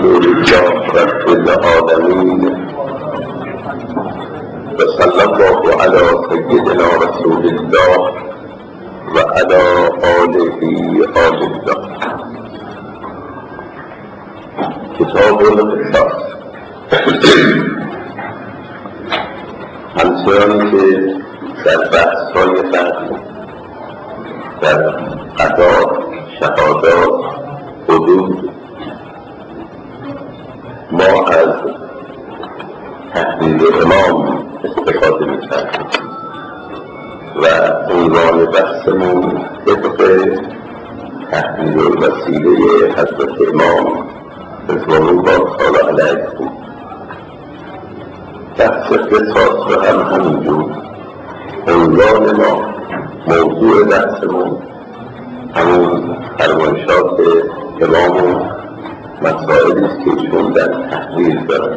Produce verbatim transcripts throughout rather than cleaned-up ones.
لله رب العالمين وصلى الله على سيدنا رسول الله وعلى آله آل الله. کتاب القصاص. همچنان که در بحث‌های قبل در قضا، شهادات، حدود ما از تحلیل امام استفاده می‌کردیم و عنوان بحثمون طبق تحلیل وسیله حضرت امام رضوان الله تعالی علیه بود. بحث قصاص رو هم همینجور عنوان ما، موضوع بحثمون همون فرمایشات امام و مسائلی است که ایشون در تحلیل دارن.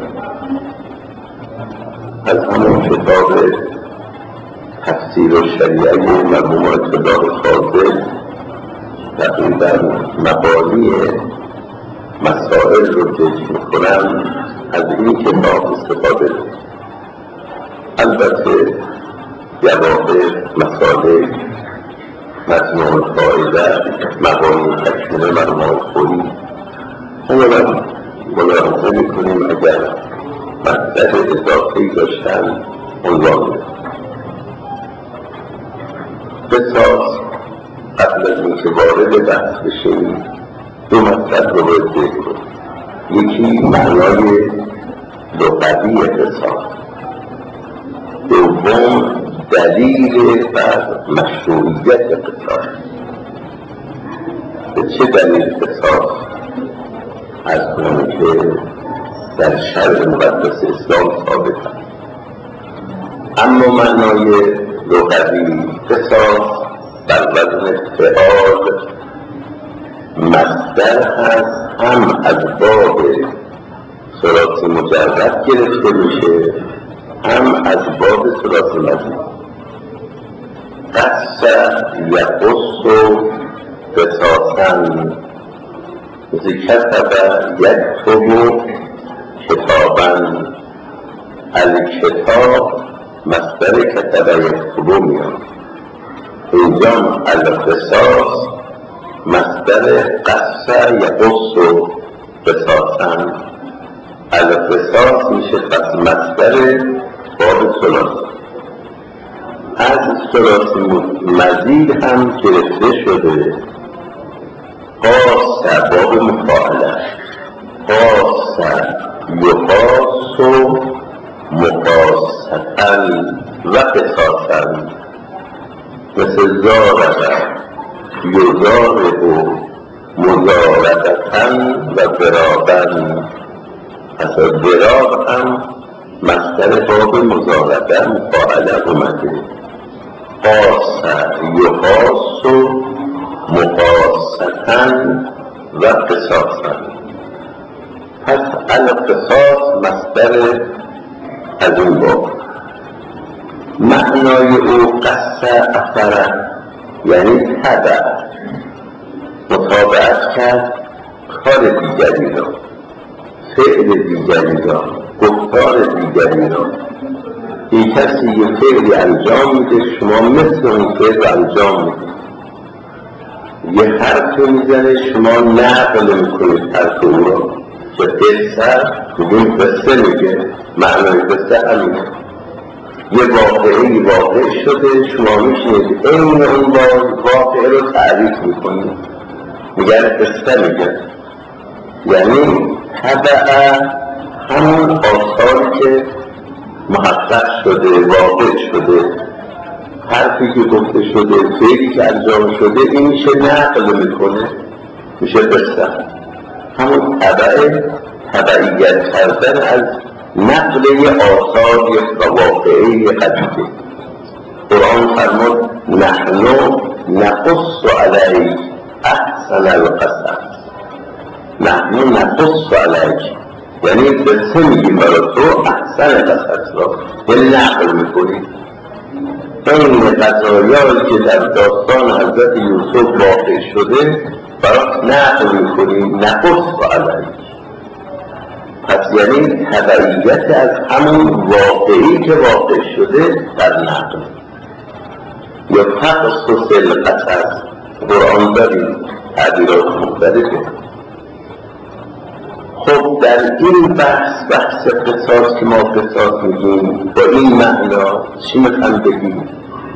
از همون کتاب تفسیر و شریعه مرحوم آیت الله فاضل تقریبا مبانی مسائل رو ذکر میکنم، از این کتاب استفاده کنم. البته جواهر، مسائل، مجموع الفائده، مبانی تکمیل مرحوم خوری اولا ملاحظه میکنیم اگر مطلب اضافه‌ای داشتن عنوان میکنیم. قصاص قبل از اینکه وارد بحث بشیم دو مطلب رو باید ذکر کنیم. یکی معنای لغوی قصاص، دوم دلیل بر مشروعیت قصاص. به چه دلیل قصاص؟ از اون که در شرع مقدس اسلام ثابت است. اما معنای لغوی قصاص بر وزن فعال مصدر هست، هم از باب ثلاثی مجرد گرفته میشه، هم از باب ثلاثی مجرد. قص یقص و قصاصا کتب یکتب کتابا. الکتاب مصدر کتب یکتب میاد. اینجا القصاص مصدر قص یقص و قصاصا. القصاص میشه پس مصدر باب ثلاثی. از ثلاثی مزید هم گرفته شده قاس باب مفاعله، قاس یقاس و مقاستا و قصاصا، مثل زارب یزارب و مزاربتا و برابا. پس براب هم مصدر باب مزاربه مفاعله اومده. قاس یقاس و مقاستا و قصاصا. پس القصاص مصدر از این باب. معنای او قص اثره یعنی تبع، متابعت کرد کار دیگری را، فعل دیگری را، گفتار دیگری را. این کسی یه فعلی انجام میده، شما مثل اون فعل انجام میده. یه حرف میزنه، شما نقل میکنید حرف او را که قصه میگیم قصه میگه، معنای قصه همینه. یه واقعی واقع شده، شما میشنید این اون واقعه رو تعریف میکنید، میگن قصه میگه. یعنی تبع همون آثاری که محقق شده، واقع شده، حرفی که گفته شده، فعلی که انجام شده، این میشه نقل میکنه، میشه قصه. همون تبع، تبعیت کردن از نقل یه آثار و واقعی قدیده. قرآن فرمود نحن نقص علیک احسن القصص. نحن نقص علیک یعنی قصه میگیم برای تو احسن قصص را، یعنی نقل میکنی. این قضایایی که در داستان حضرت یوسف واقع شده برات نقل میکنی. نقص علیک یعنی تبعیت از همون واقعی که واقع شده در نقل یا تقصص القصص. قرآن داریم تعبیرات مختلفه. خب در این بحث بحث قصاص که ما قصاص میگیم با این معنا چی میخوام بگیم؟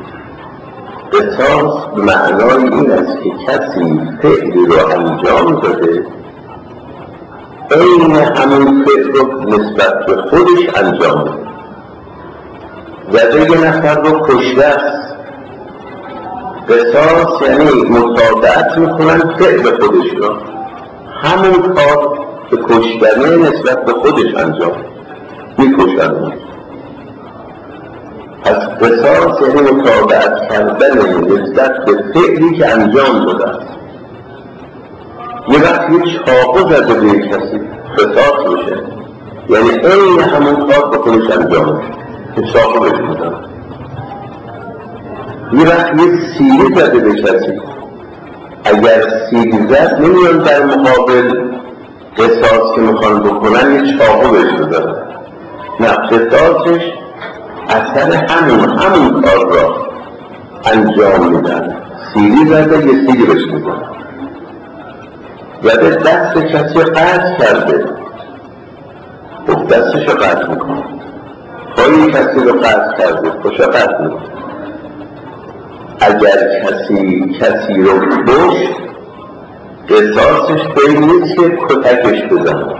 قصاص به معنای این است که کسی فعلی رو انجام داده این همون فعل رو نسبت به خودش انجام داده. زده یه نفر رو کشته است. قصاص یعنی مطابقت میکنن فعل خودش رو، همون کار که کشتنه نسبت به خودش انجام میکشن. پس قصاص یعنی مطابقت کردن نسبت به فعلی که انجام داده است. یه وقت یه چاقو زده به کسی قصاص میشه، یعنی این همون کار به خودش انجام میشه که چاقو بهش میزنه. یه وقت یه سیلی زده به کسی، اگر سیلی زد نمیان در مقابل قصاص که میخوان بکنن یه چاقو بهش بزنن، نه، قصاصش اثر همون همون کار را انجام میدن. سیلی زده یه سیلی بهش میزنن. زده دست کسی رو قطع کرده، خب دستش رو قطع میکنه. پای کسی رو قطع کرده، پاش رو قطع میکنه. اگر کسی کسی رو کشت قصاصش به این نیست که کتکش بزنن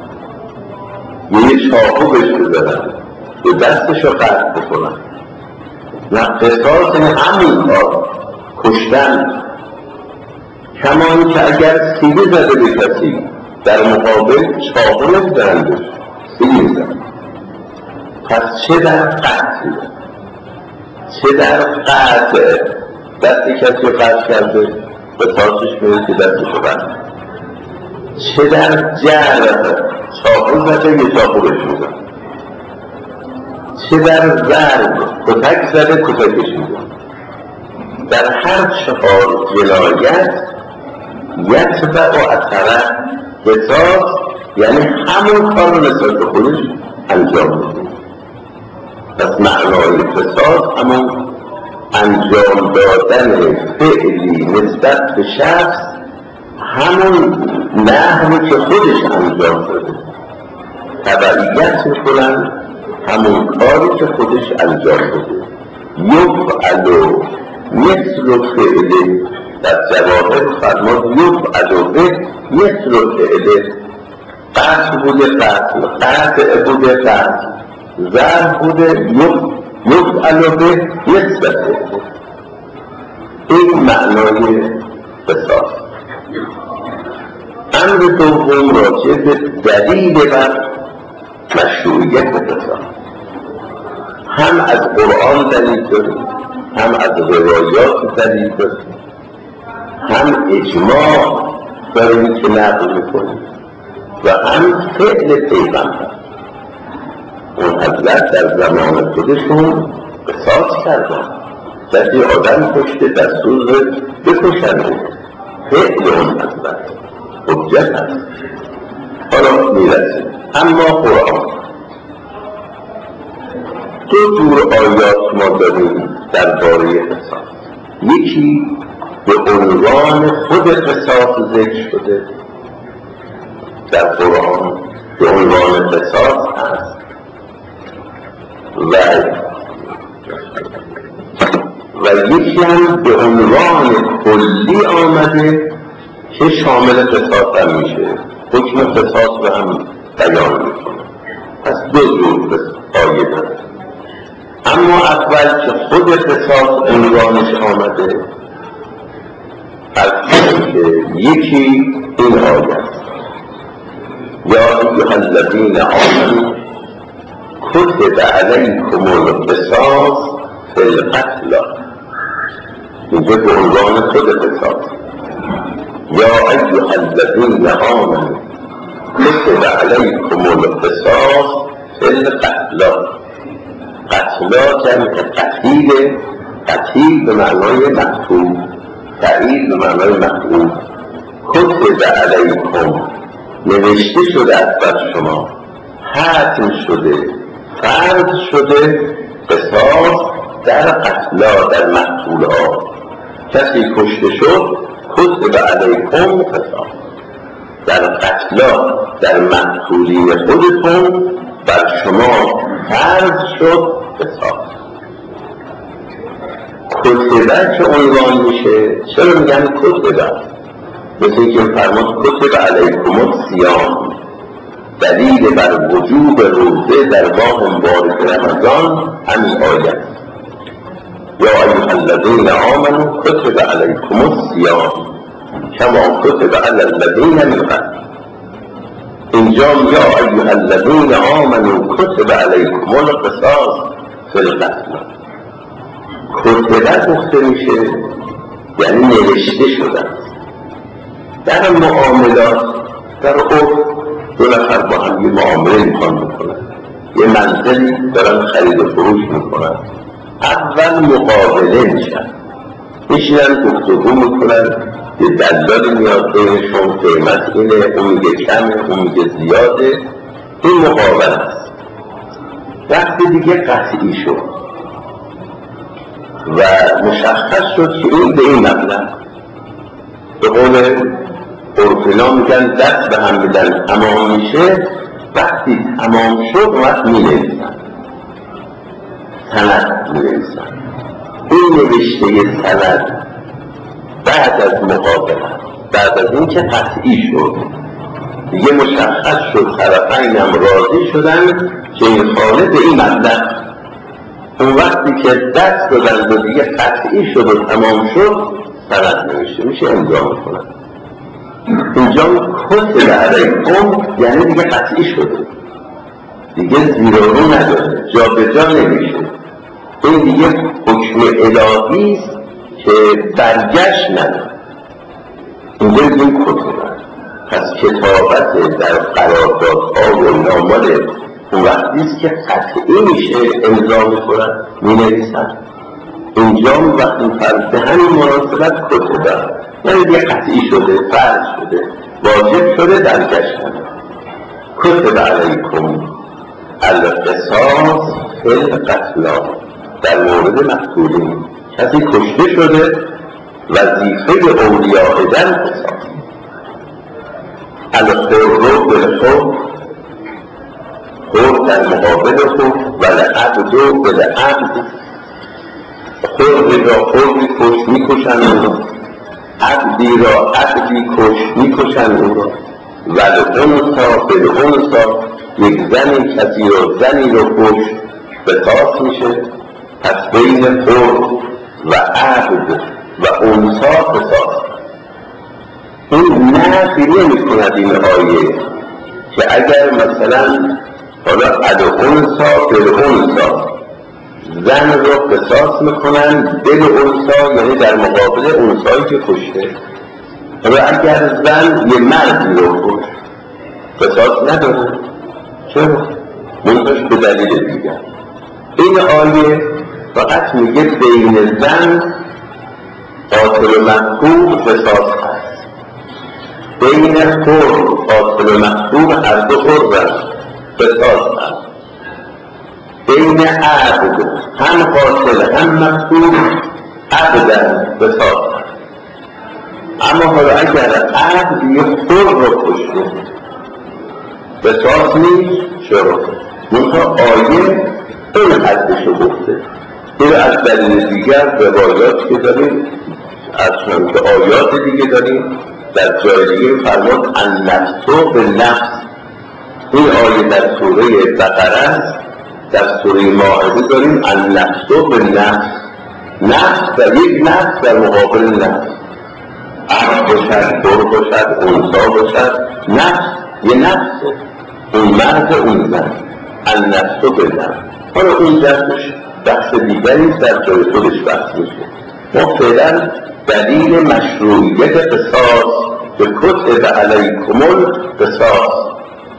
یه چاقو بهش بزنن یه دستش رو قطع بکنن، نه، قصاص یعنی همین کار کشتن. کمان که اگر سیلی زده به کسی در مقابل چاقو نمیزنن بهش، سیلی میزنن. پس چه در قطع چه در قطع دستی کسی رو قطع کرده قصاصش میره که دستش رو قطع، چه در جرح چاقو زده یه چاقو بهش میزنن، چه در ضرب کتک زده کتکش میزنن. در هر چهار جنایت یتبع و اثره قصاص یعنی همون کار رو نسبت به خودش انجام میده. پس معنای قصاص همون انجام دادن فعلی نسبت به شخص همون نحوی که خودش انجام داده، تبعیت میکنن همون کاری که خودش انجام داده. یفعل مثل فعل در جواهر فرماد یفعل به مثل فعل. قطع بوده قطع، قطع بوده قطع، ضرب بوده یفعل به مثل فعل. این معنای قصاص. امر دوم راجع به دلیل بر مشروعیت قصاص. هم از قرآن دلیل داریم، هم از روایات دلیل داریم، هم اجماع داریم که نقل میکنیم و هم فعل پیغمبر. اون حضرت در زمان خودشون قصاص کردن، کسی آدم کشته دستور بکشن، فعل اون حضرت حجت هست. حالا میرسیم. اما قرآن دو جور آیات ما داریم درباره قصاص. یکی به عنوان خود قصاص ذکر شده در قرآن، به عنوان قصاص هست و و یکی هم به عنوان کلی آمده که شامل قصاص هم میشه، حکم قصاص رو هم بیان میکنه. پس دو جور آیه داره. اما اول که خود قصاص عنوانش آمده، از که یکی این آیه است: یا ایها الذین آمنوا کتب علیکم القصاص فی القتلی. اینجا به عنوان خود قصاص. یا ایها الذین آمنوا کتب علیکم القصاص فی القتلی. قتلا جمع قتیل، قتیل به معنای مقتول، فعیل به معنای مقتول. کتب علیکم نوشته شده از بر شما، حتم شده فرض شده قصاص در قتلا، در مقتولها. کسی کشته شد کتب علیکم قصاص، در قتلا در مقتولین خودتون بر شما فرض شد قصاص. کتبه که عنوان میشه، چرا میگن کتبه؟ مثل اینکه فرمود کتب علیکم الصیام، دلیل بر وجوب روزه در ماه مبارک رمضان همین آیه. یا ایها الذین آمنوا کتب علیکم الصیام کما کتب علی الذین من قبلکم. اینجا یا ایها الذین آمنوا کتب علیکم القصاص فی القتل. کتبه گفته میشه یعنی نوشته شده. در معاملات در عرف دو نفر با هم یه معامله میخوان بکنن، یه منزلی دارن خرید و فروش میکنن. اول مقابله میشن، میشینن گفتگو میکنن، یه دلالی میاد بینشون، قیمت اینه، اون میگه کمه، اون میگه زیاده. این مقابله است. وقتی دیگه قطعی شد و مشخص شد که این به این مبلغ، به قول عرفنا میگن دست به هم میدن تمام میشه. وقتی تمام شد وقت می نویسن، سند می نویسن. این نوشته سند بعد از مقابله، بعد از این که قطعی شد دیگه مشخص شد، طرفین هم راضی شدن که این خانه به این مبلغ. اون وقتی که دست دادن و دیگه قطعی شد و تمام شد، سند نوشته میشه، امضا میکنن. اینجا کتب علیکم یعنی دیگه قطعی شده، دیگه زیر و رو نداره، جا به جا نمیشه. این دیگه حکم الهی است که برگشت نداره. اینجا این کتب. پس کتابت در قراردادها و نامال اون وقتی است که قطعی میشه، امضا میکنن، مینویسن. اینجا وقتی فرض به همین مناسبت کتبه یعنی دیگه قطعی شده، فرض شده، واجب شده، برگشت نداره. کتب علیکم القصاص فی القتلی، در مورد مقتولین. کسی کشته شده، وظیفه اولیاء دم قصاص. الحر بالحر، حر در مقابل خود، والعبد بالعبد. حر را حری کش میکشن او را، عبدی را عبدی کش میکشن او را. والانثی بالانثی، یک زنی کسی را زنی را کش قصاص میشه. پس بین حر و عبد و انثی قصاص. این نفی نمی کند این آیه که اگر مثلا حالا الانثی بالانثی، زن را قصاص میکنن دل انثی، یعنی در مقابل انثی که کشته. حالا اگر زن یه مرد رو کشت قصاص نداره، چرا؟ منتش به دلیل دیگر. این آیه فقط میگه بین زن قاتل و مقتول قصاص هست، بین حر قاتل و مقتول هر دو حر قصاص هست، بین عبد هم قاتل هم مقتول عبدن قصاص هست. اما حالا اگر عبد یه حر رو کشته قصاص نیست، چرا؟ منتها آیه این حدشو گفته. این از دلیل دیگر روایات که داریم، از چند آیات دیگه داریم. در جای دیگه فرمود النفس بالنفس. این آیه در سوره بقره است. در سوره مائده داریم النفس بالنفس، نفس در یک نفس در مقابل نفس، عبد باشد، حر باشد، انثی باشد، نفس یه نفسه، اون مرد اون زن، النفس بالنفس. حالا اون جنبش بحث دیگری در جای خودش بحث میشه. ما فعلا دلیل مشروعیت قصاص به کتب علیکم القصاص.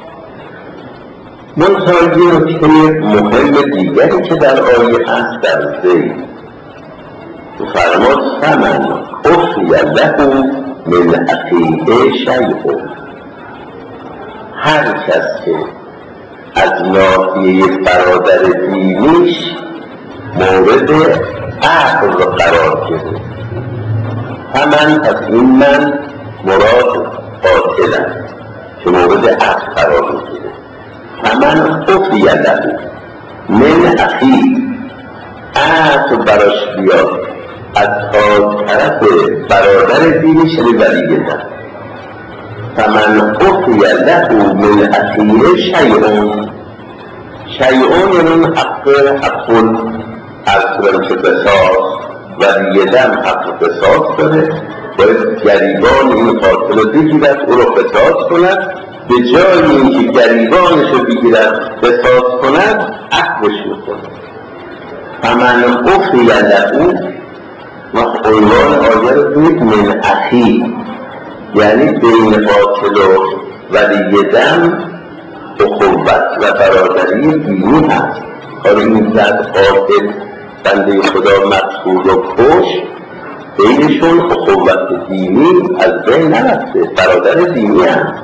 منتها یه نکته مهم دیگری که در آیه هست در ذیل فرمود فمن عفی له من اخیه شیء، هر کس که از ناحیه برادر دینیش مورد عقل قرار گرفت. همان پس این من مراد قاتلم که مورد عقل قرار میگیره. همان خفی له من اخی، عقل براش بیاد از طرف برادر دینیش ولیدن. فمن خفی له من اخیه شیئون، شیئون یعنی حق حق از که قصاص ولیدن حق قصاص داره، باید گریبان این قاتل رو بگیرد او رو قصاص کند، به جای اینکه گریبانش رو بگیرد قصاص کند عقلش میکنه. فمن خفی له و عنوان آیه رو بید من اخی، یعنی بین قاتل و ولی دم اخوت و برادری دینی هست. حالا این زد قاتل بنده خدا مقتول و کش، بینشون اخوت دینی از بین نرفته، برادر دینی هست.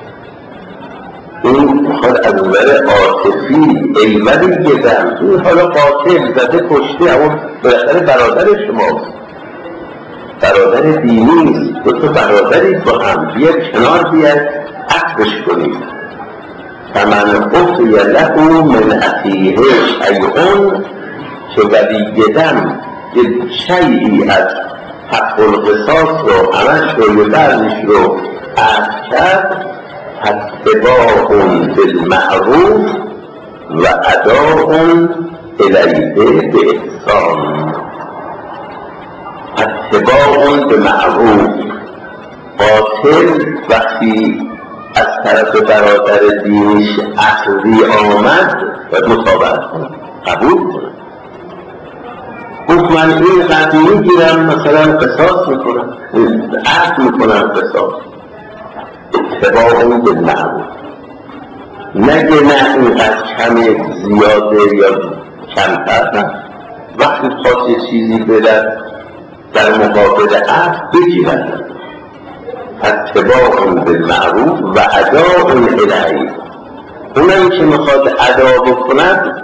این میخواد از نظر عاطفی ای ولی دم، این حالا قاتل زده کشته اما بالاخره برادر شما برادر دینی است، دو تا برادری با هم بیاد کنار بیاد عقدش کنید. فمن خفی له من اخیه شیئون، که ولی دم یک شیئی از حق القصاص رو همش رو بعضش رو عقد کرد، اتباع بالمعروف و اداء الیه به احسان. اتباع به معروف، قاتل وقتی از طرف برادر دینیش عقدی آمد و مطابقت کنه، قبول کنه. گفت من این قدر میگیرم مثلا قصاص میکنم، عقد میکنم قصاص. اتباع به معروف، نگه نه اینقدر کمه زیاده یا کمتر، نه. وقتی خواست یه چیزی بدد در مقابل عقد بگیرد. اتباع بالمعروف و اداء الیه، اونم که میخواد ادا بکند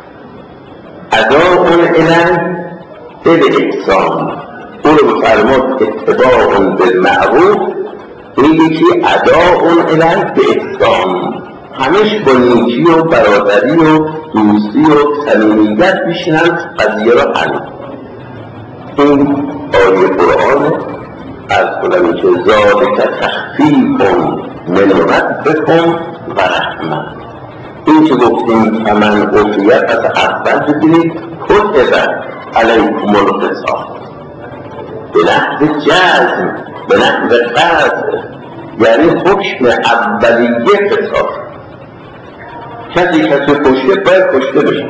اداء الیه به احسان، اون رو بفرماد اتباع بالمعروف، این یکی اداء الیه به احسان، همش با نیکی و برادری و دوستی و صمیمیت میشنن قضیه را حل. این آیه قرآن از کنم که ذالک تخفیف من ربکم و رحمه. این که گفتیم فمن عفیت از اول ببینید کتب علیکم القصاص به نحو جزم به نحو قطع، یعنی حکم اولیه قصاص. کسی کسی کشته باید کشته بشه،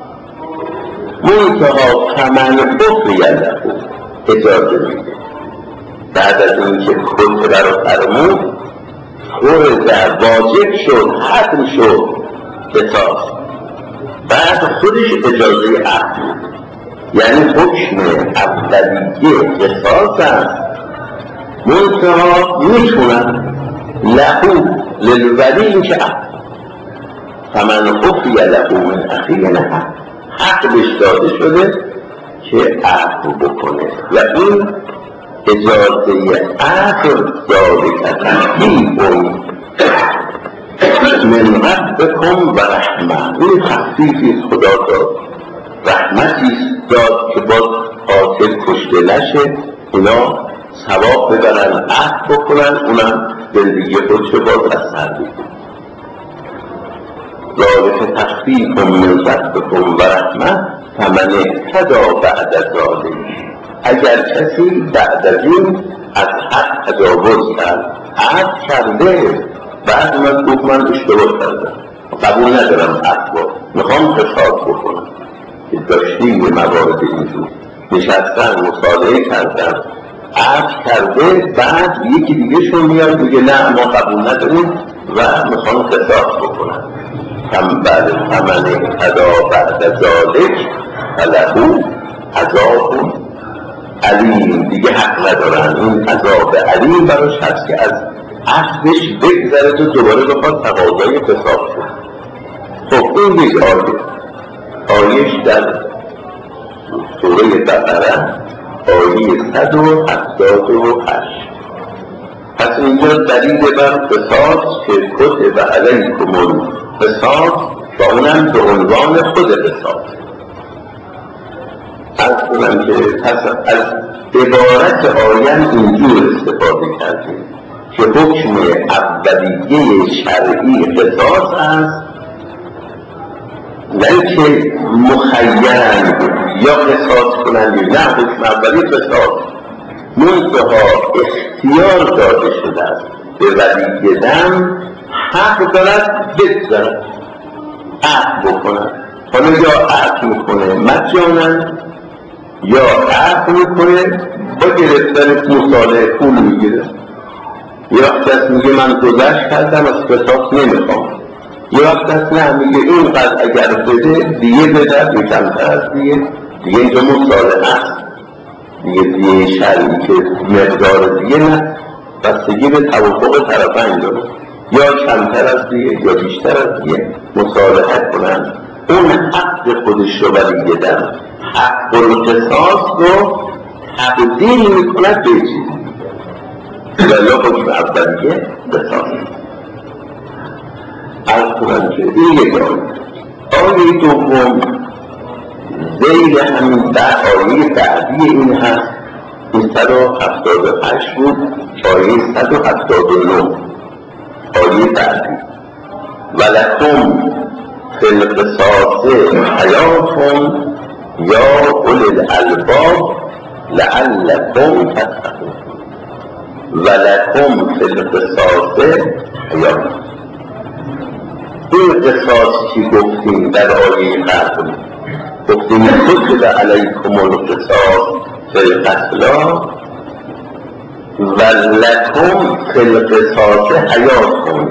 منتها فمن عفی له اجازه میده. بعد از این که کتبه رو فرمود فرض واجب شد، حتم شد قصاص، بعد خودش اجازه عقل، یعنی حکم اولیه قصاص است، منتها میتونن لهو للولی این که عقل. فمن عفی له من اخیه نه حق بهش داده شده که عقل بکنه و این اجازه عقل ذالک تخفیف من ربکم و رحمه. این تخفیفی خدا داد، رحمتی داد که باز قاتل کشته نشه، اینا ثواب ببرن عقل بکنن، اونم زندگی خودشو باز از سر بگیرن. ذالک تخفیف من ربکم و رحمه فمن اهتدی بعد ذلک، اگر کسی بعد از این از حد تجاوز کرد، عقد کرده، بعد من گفت من اشتباه کردم قبول ندارم عقد، میخوام قصاص بکنم، که داشتیم یه موارد اینجور نشستن مصالحه کردن عقد کرده، بعد یکی دیگه شون میاد میگه نه ما قبول نداریم و میخوام قصاص بکنم. کم بعد فمن اهتدی بعد ذلک فله عذاب علیم، دیگه حق ندارن، این عذاب علیم براش هست که از عقدش بگذره تو دوباره بخواد تقاضای قصاص کنه. این یک آیه آیهش در سوره بقره آیه صد و هفتاد و هشت. پس اینجا دلیل بر قصاص که کتب علیکم القصاص و اونم به عنوان خود قصاص. از کنم که پس از عبارت آیه اینجور استفاده کردیم که حکم اولیه شرعی قصاص است، نه که مخیرند یا قصاص کنند، نه حکم اولیه قصاص منتها اختیار داده شده است به ولی دم حق دارد بگذارد عقل بکنند. حالا یا عقل میکنه مجانا یا عقل میکنه با گرفتن مصالحه پول میگیره. یه وقت از میگه من گذشت کردم از قصاص نمیخوام، یه وقت از نه میگه اینقدر اگر بده دیگه بده یه کمتر از دیگه دیگه اینجا مصالحه است دیگه دیگه شرعی که مقدار دیگه نه، بستگی به توافق طرفین داره، یا کمتر از دیگه یا بیشتر از دیگه مصالحه کنن. اون حق خودش رو ولی دم حق القصاص رو تبدیل میکند به چیزی یا حکم اولیه قصاص. از کنم که این یک آیه دوم زیر همین در آیه بعدی این هست، این صد و هفتاد و هشت بود، آیه صد و هفتاد و نه آیه بعدی ولکم فی القصاص حیاتون یا اولی الالباب لعلکم تتقون. ولکم فی القصاص حیاتون، این قصاصی که گفتیم در آیه قبل گفتیم کتب علیکم القصاص فی القتلی و لکم فی القصاص حیاتون.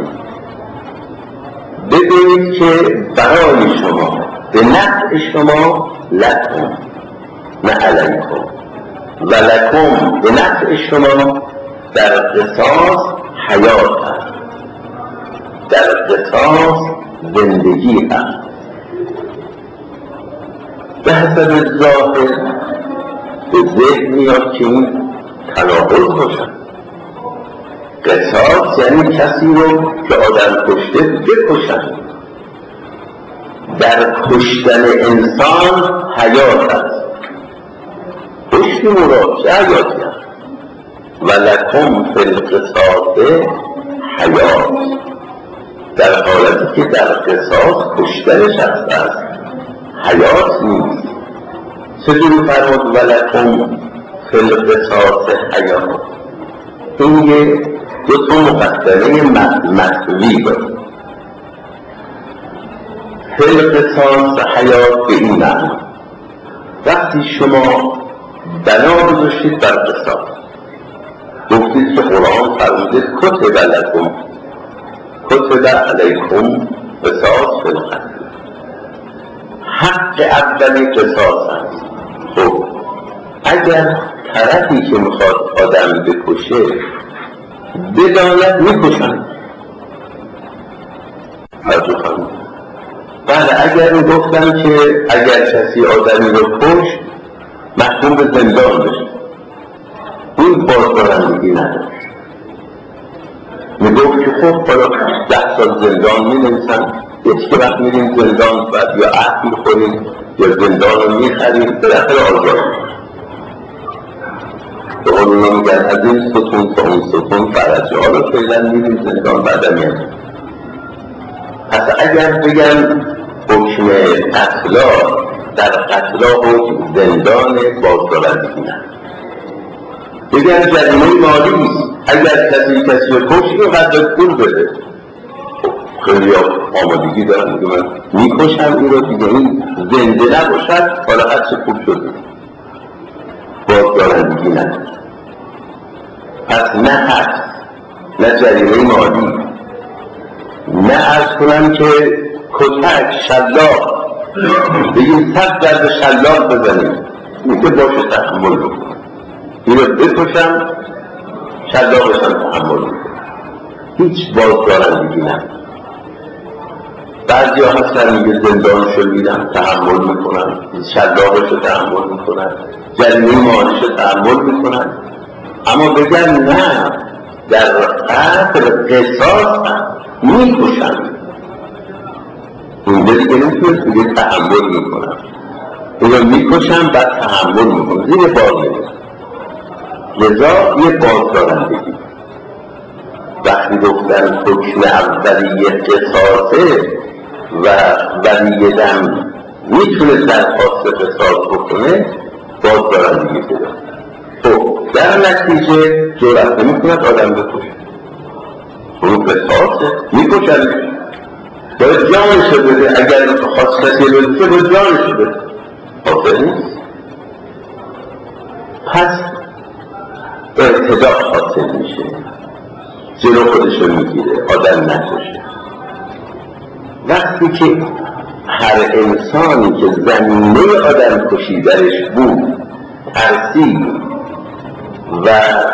ببینید که برای شما به نفع شما لکم نه علیکم و لکم به نفع شما در قصاص حیات هست، در قصاص زندگی هست. به حسب ظاهر به ذهن میاد که این تناقض باشد. قصاص یعنی کسی رو که آدم کشته بکشن، در کشتن انسان حیات هست. کشت مراد چه حیاتی هست؟ ولکم فی القصاص حیات، در حالتی که در قصاص کشتن شخص است حیات نیست. چجوری فرمود ولکم فی القصاص حیات؟ این یه دو تا مقدمه مطلوی داره. فی القصاص حیات به این معنی وقتی شما بنا گذاشتید بر قصاص، گفتید که قرآن فرموده کتب لکم کتب علیکم قصاص فی القتل، حق اولی قصاص هست. خب اگر طرفی که میخواد آدم بکشه بداند میکشن، بله اگر میگفتن که اگر کسی آدمی رو کش محکوم به زندان بشه، این بازدارندگی نداره. میگفت که خب حالا ده سال زندان می‌نویسن، هیچ که وقت میریم زندان بعد یا عهد میخوریم یا زندان رو میخریم بالاخره آزاد. به قول اونا میگن از این ستون تا اون ستون فرجه ها رو فعلا میریم زندان بعد میاد. پس اگر بگن حکم قتلا در قتلا حکم زندان بازدارندگی نه، بگن جریمه مالی اگر کسی کسی رو کشت اینقدر پول بده، خیلی آمادگی دارم میگه من میکشم این رو دیگه این زنده نباشد حالا هر چه پول شده بازدارندگی نه. پس نه حد نه جریمه مالی نه ارز کنم که کتک شلاق بگیم صد درد شلاق بزنیم این که باشه تحمل بکنم، این رو بکشم شلاقشم تحمل بکنم، هیچ بازدارندگی نه. بعضی ها هستن میگه زندانشو میدم تحمل میکنن، شلاقشو تحمل میکنن، جریمه مالشو تحمل میکنن. اما بگن نه، در قتل قصاص هم میکشن. اینجا دیگه نمیتونست بگه تحمل میکنن، اینو میکشن بعد تحمل میکنن، زیر بار نمیزن. لذا یه بازدارندگی. وقتی گفتن حکم اولیه قصاصه و ولی دم میتونه درخواست قصاص بکنه، بازدارندگی پیدا. خب در نتیجه جرأت نمیکند آدم بکشه، اون قصاصه میکشن، باید جانشو بده. اگر خواست کسی بده باید جانشو بده، حاضر نیست. پس ارتداء حاصل میشه، جلو خودشو میگیره آدم نکشه. وقتی که هر انسانی که زمینه آدم کشی درش بود ترسید و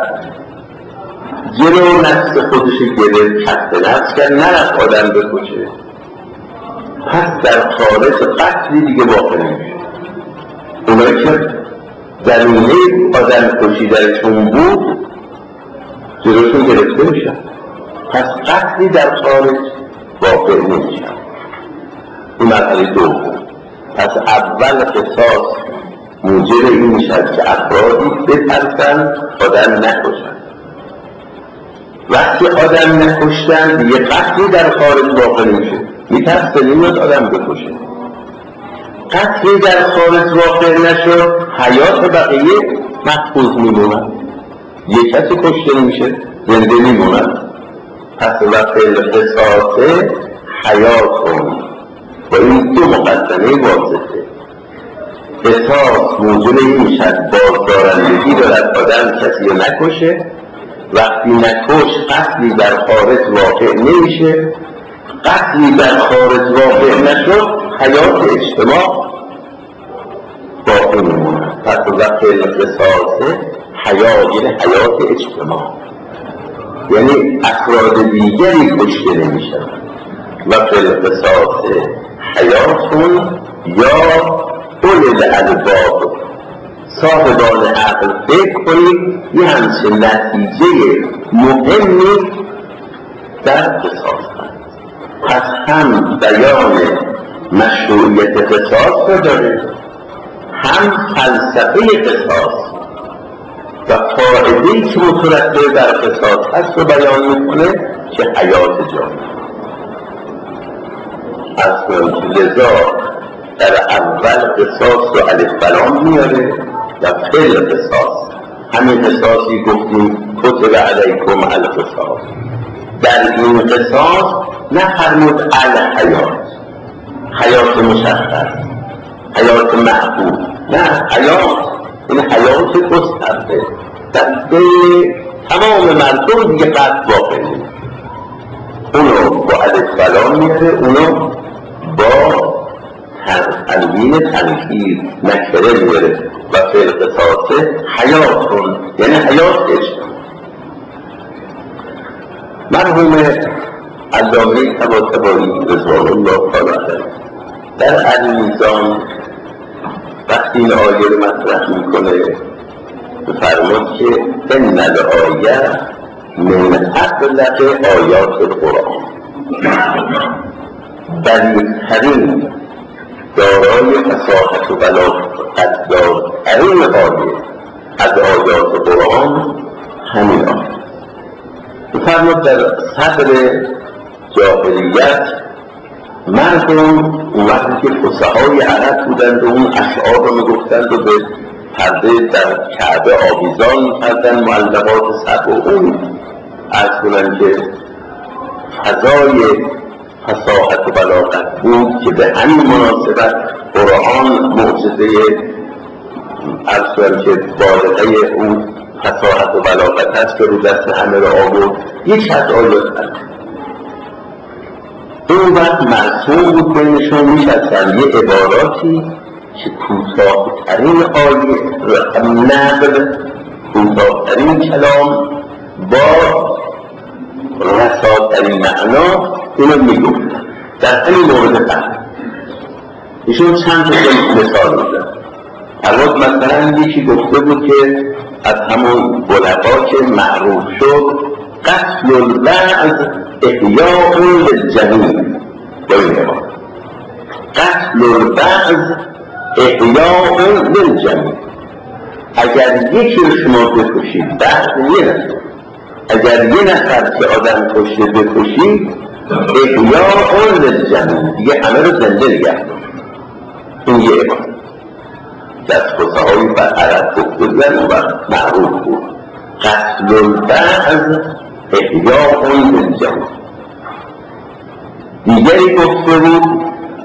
جلو نفس خودشو گرفت، حد نفس کرد، نرفت آدم بکشه، پس در خارج قتلی دیگه واقع نمیشه. اونایی که زمینه آدم کشی درشون بود جلوشون گرفته میشن، پس قتلی در خارج واقع نمیشن. این مرحله دوم. پس اول قصاص موجب این میشد که افرادی بترسن آدم نکشن. وقتی آدم نکشتن دیگه قتلی در خارج واقع نمیشه، میترسه نمیاد آدم بکشه. قتلی در خارج واقع نشد، حیات بقیه محفوظ میمونن، یه کسی کشته نمیشه، زنده میمونن. پس وقتی قصاصه حیاتون و این دو مقدمه واضحه. قصاص موجب این میشد بازدارندگی دارد، آدم کسی رو نکشه. وقتی نکش قتلی در خارج واقع نمیشه، قتلی در خارج واقع نشد، حیات اجتماع باقی میمونه. پس وقتی قصاصه حیات یعنی حیات اجتماع، یعنی افراد دیگری کشته نمیشن. وقتی قصاصه حیاتون یا اول الالباب، صاحبان عقل فکر کنید یه همچین نتیجه مهمی در قصاص هست. پس هم بیان مشروعیت قصاص رو داره، هم فلسفه قصاص و فائده‌ای که مترتب بر قصاص هست رو بیان میکنه که حیات جان. اصلا که لذا در اول قصاص رو الف بلام میاره و فعل قصاص، همین قصاصی گفتیم کتب علیکم القصاص. در این قصاص نفرمود الحیات، حیات مشخص، حیات محبوب، نه، حیات این حیات گسترده در بین تمام مردم دیگه قصد واقع نیست. اونو با الف بلام میاره، اونو با تنوین تنکیر نکره میاره و فعل قصاصه حیاتون یعنی حیات اجتماع. مرحوم علامه طباطبایی رضوان الله تعالی علیه در المیزان وقتی این آیه رو مطرح میکنه بفرمود که ان الآیه من ابلغ آیات القرآن، بلیغ‌ترین دارای فصاحت و بلاغت دارترین آیه از آیات قرآن همین آیه. بفرمود در صدر جاهلیت مردم اون وقتی که فصحای عرب بودند و اون اشعار رو میگفتند و به پرده در کعبه آویزان میکردن معلقات سبع و اون عرض کنند که فضای فصاحت و بلاغت بود که به همین مناسبت قرآن معجزه عرض کنند که بالغه اون فصاحت و بلاغت هست که رو دست همه را آورد یک از آیات هست. اون وقت مرسوم بود بینشون میشستن یه عباراتی که کوتاه‌ترین آیه نقل، کوتاه‌ترین کلام با رساترین معنا اینو میگفتن. در همین مورد قتل ایشون چند تا مثال میزن. الان مثلا یکی گفته بود که از همون بلغا که معروف شد قتل البعض احیاء للجمیع، ببینید قتل البعض احیاء للجمیع، اگر یکی رو شما بکشید بعد یه نفر، اگر یه نفر که آدم کشته بکشید احیاء للجمیع دیگه همه رو زنده نگه داشت. این یه عبارت دست فصحایی بر عرب گفته بودن و معروف بود. قتل البعض احیاء للجمیع. دیگری گفته بود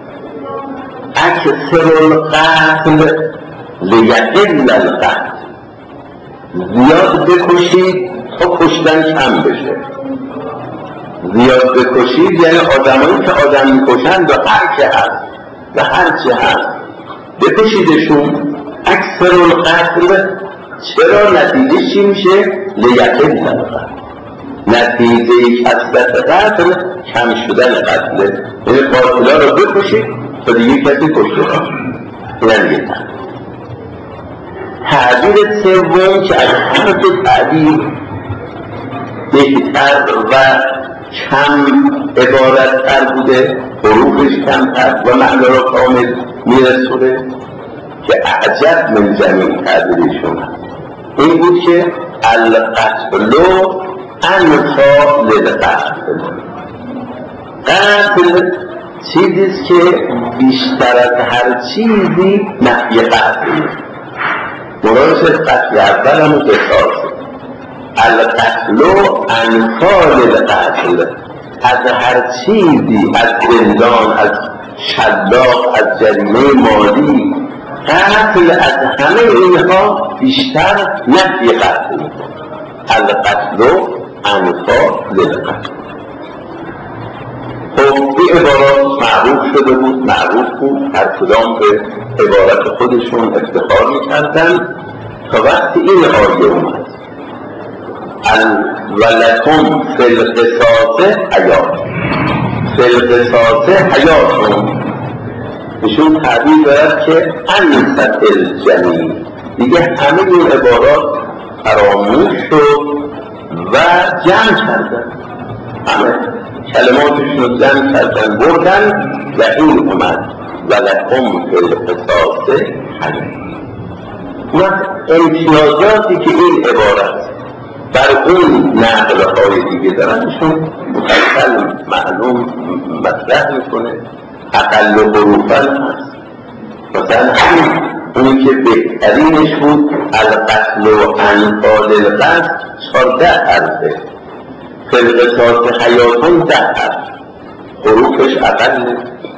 اکثر القتل لیقل القتل، زیاد بکشید تا کشتن کم بشه. زیاد بکشید یعنی آدمایی که آدم میکشند و هر که هست و هر چه هست بکشیدشون. اکثر القتل چرا نتیجه چی میشه؟ لیقل القتل، نتیجه کثرت قتل کم شدن قتله، یعنی قاتلا رو بکشید تا دیگه کسی کشته نشه. این دیگه تعبیر سوم که از همه که تعبیر بهتر و کم عبارت‌تر بوده، حروفش کمتر و معنی را کامل میرسونه، که اعجب من جمیع تعبیرشون این بود که القتل انفا للقتل. قتل چیزیست که بیشتر از هر چیزی نفی قتل، مرادش قتل اول همون قصاص. القتل انفا للقتل، از هر چیزی، از زندان، از شلاق، از جریمه مالی، قتل از همه اینها بیشتر نفی قتل. القتل انفا للقتل. خب این عبارات معروف شده بود، معروف بود، هر کدام به عبارت خودشون افتخار می‌کردن تا وقتی این آیه اومد ولکم فی القصاص حیات، فی القصاص حیاتون، ایشون تعبیر دارد که انست الجمیع، دیگه همه این عبارات فراموش شد و جمع کردن، همه کلماتشون رو جمع کردن بردن و این اومد ولکم فی القصاص حیات. و امتیازاتی که این عبارت بر اون نقلهای دیگه دارنشون مفصل معلوم مطرح میکنه. اقل و حروفن هست، مثلا همین اونی که بهترینش بود القتل و انفال القتل چارده حرفه، فی القصاص حیاتون ده حرف، حروفش اقل.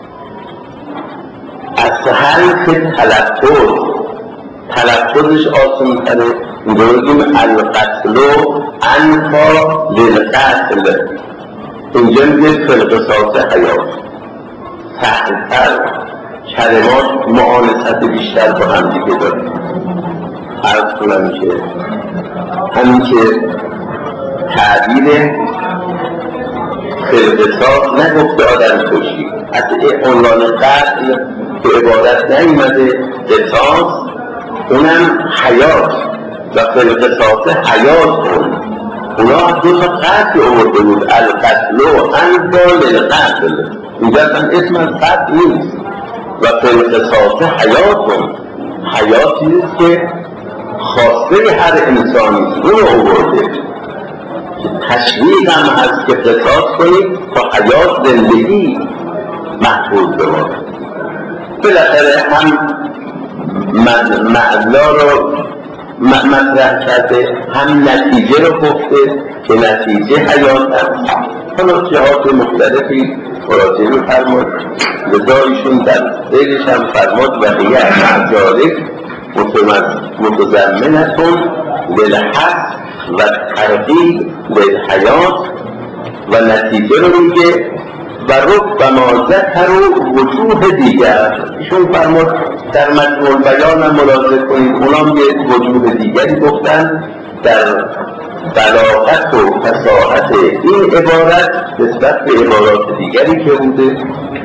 از حرف تلفظ، تلفظش آسان تره، میگوییم القتل انفا للقتل، اینجا میگه فی القصاص حیات، سهلتر، کلمات معانست بیشتر با هم دیگه داره. عرض کنم که همین که تعبیر فی القصاص نگفته آدم کشی، از این عنوان قتل به عبارت نیامده، قصاص اونم حیات و فی القصاص حیات اون اونا دو تا قتل آورده بود، القتل انفا للقتل، اینجا اصلا اسم از قتل نیست. و فی القصاص حیاتون، حیات چیزیست که خواسته هر انسانی اون آورده، که تشویق هم هست که قصاص کنید تا حیات زندگی محفوظ بماند. بالاخره هم معلا رو مطرح کرده، هم نتیجه رو گفته که نتیجه حیات هست. حالا جهات مختلفی مراجعه می‌فرماد، لذا ایشون در ذیلش هم فرماد و هی مجالک متضمنة للحق و ترغیب للحیات، و نتیجه رو میگه و ربما ذکروا وجوه دیگر. ایشون فرمود در مجموع بیان هم ملاحظه کنید، اونام یه وجوه دیگری گفتن در بلاغت و فصاحت این عبارت نسبت به عبارات دیگری که بوده.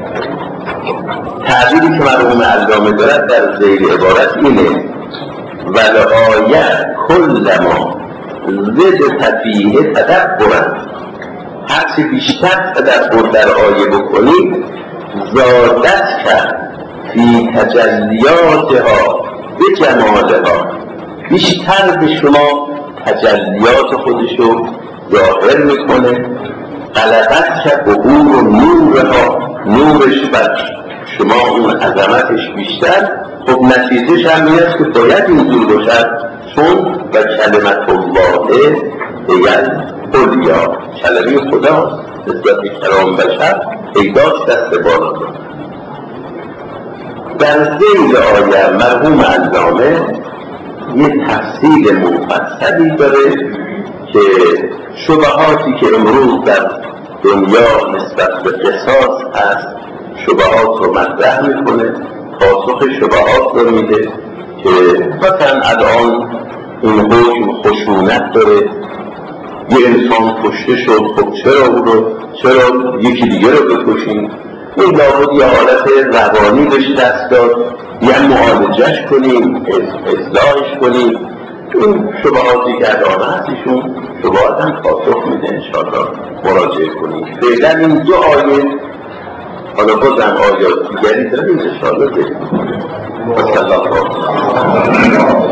تعبیری که مرحوم علامه دارد در ذیل عبارت اینه: ولآیه کل ما زد تفیه تدبرن، هرچی بیشتر تدبر در آیه بکنید زادت کرد فی تجلیاتها به جمالها، بیشتر به شما تجلیات خودشو ظاهر میکنه، غلبت کرد به نور و نورها، نورش بر شما اون عظمتش بیشتر. خب نتیجهش هم این است که باید اینجور باشد، چون و کلمت الله هیل علیا، کلمه خدا نسبت به کلام بشر پیداش دست بالا دارد. در ذیل آیه مرحوم علامه یه تفصیل مفصلی داره که شبهاتی که امروز در دنیا نسبت به قصاص هست شبهات رو مطرح میکنه، پاسخ شبهات رو میده که مثلا الان این حکم خشونت داره، یه انسان کشته شد، خب چرا او رو چرا یکی دیگه رو بکشیم؟ این لابد یه حالت روانی بهش دست داد، یه معالجهش کنیم، اصلاحش کنیم. این شبهاتی که الان هستیشون شبهات هم پاسخ میده، انشاءالله مراجعه کنیم. فعلا این دو آیه، حالا بازم آیات دیگری داریم انشاءالله داریم. و صلی الله